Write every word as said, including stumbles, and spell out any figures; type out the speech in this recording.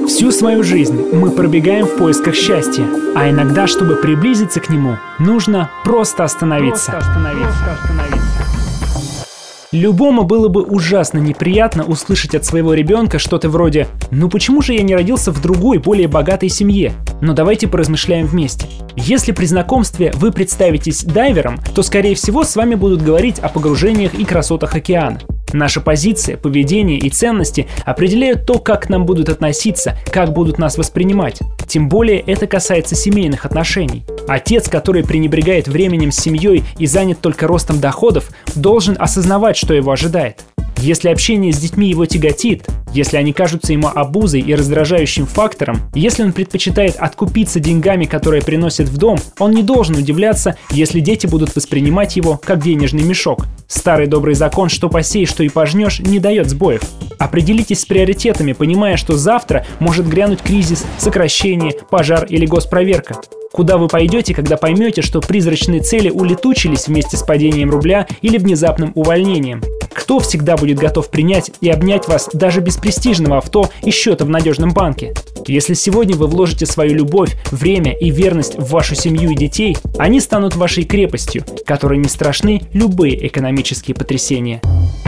Всю свою жизнь мы пробегаем в поисках счастья, а иногда, чтобы приблизиться к нему, нужно просто остановиться. Просто остановиться. Просто остановиться. Любому было бы ужасно неприятно услышать от своего ребенка что-то вроде «Ну почему же я не родился в другой, более богатой семье?» Но давайте поразмышляем вместе. Если при знакомстве вы представитесь дайвером, то, скорее всего, с вами будут говорить о погружениях и красотах океана. Наша позиция, поведение и ценности определяют то, как к нам будут относиться, как будут нас воспринимать. Тем более это касается семейных отношений. Отец, который пренебрегает временем с семьей и занят только ростом доходов, должен осознавать, что его ожидает. Если общение с детьми его тяготит, если они кажутся ему обузой и раздражающим фактором, если он предпочитает откупиться деньгами, которые приносит в дом, он не должен удивляться, если дети будут воспринимать его как денежный мешок. Старый добрый закон «что посеешь, что и пожнешь» не дает сбоев. Определитесь с приоритетами, понимая, что завтра может грянуть кризис, сокращение, пожар или госпроверка. Куда вы пойдете, когда поймете, что призрачные цели улетучились вместе с падением рубля или внезапным увольнением? Кто всегда будет готов принять и обнять вас даже без престижного авто и счета в надежном банке? Если сегодня вы вложите свою любовь, время и верность в вашу семью и детей, они станут вашей крепостью, которой не страшны любые экономические потрясения.